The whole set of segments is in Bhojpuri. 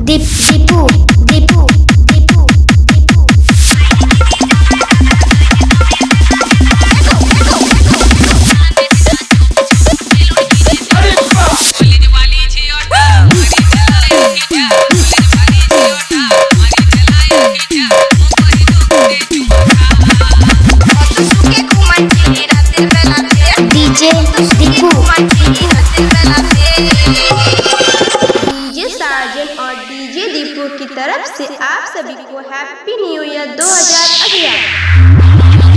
Dipu, Dipu, Dipu, Dipu. DJ Dipu, DJ Sajan और डीजे दीपू की तरफ से आप सभी को happy new year 2018।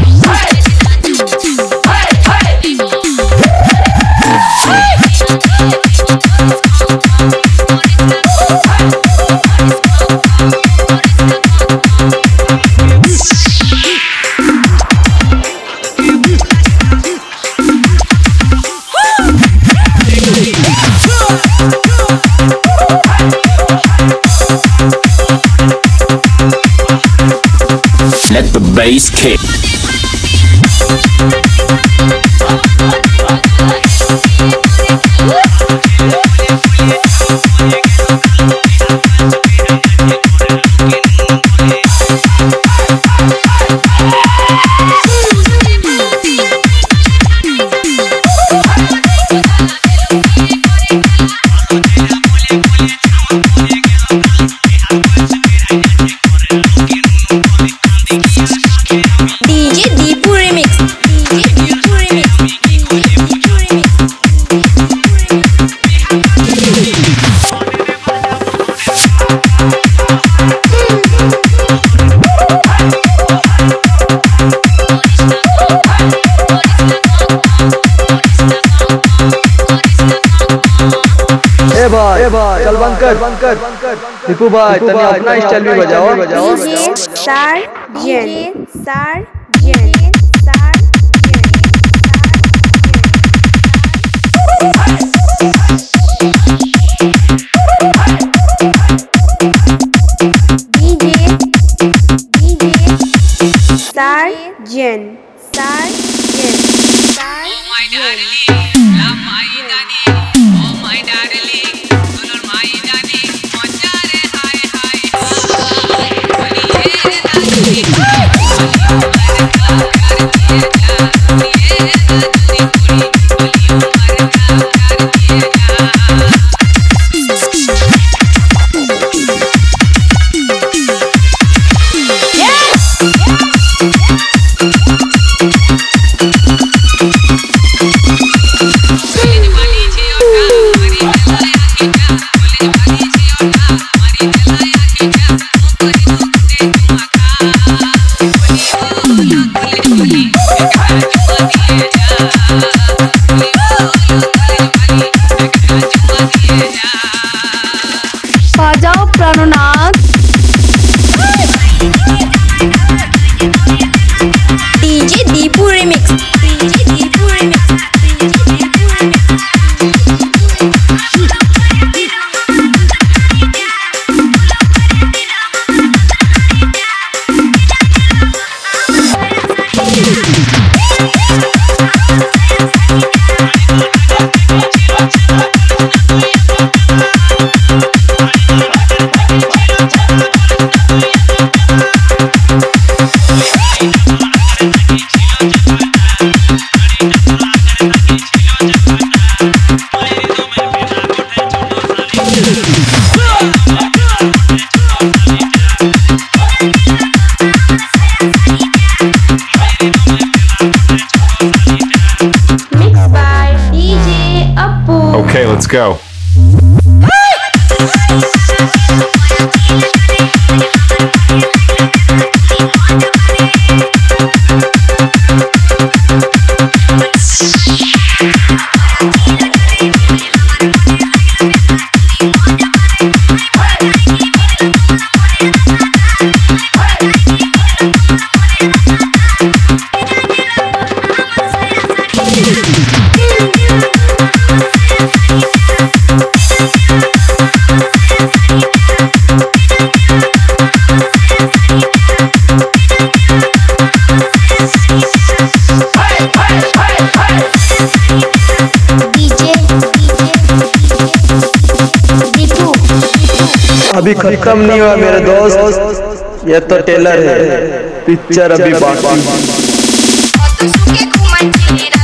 Let the bass kick. DJ Dipu Remix, DJ Dipu Remix, DJ Dipu Remix. ए भाई चल बंद कर दीपू भाई तने अपना स्टाइल भी बजाओ डीजे साजन बजाओ प्राणनाथ। DJ Dipu Remix, DJ Dipu Remix, DJ Dipu Remix. Mixed by DJ Appu. Okay, let's go. अभी खत्म नहीं हुआ मेरे दोस्त, ये तो टेलर है, पिक्चर अभी बाकी।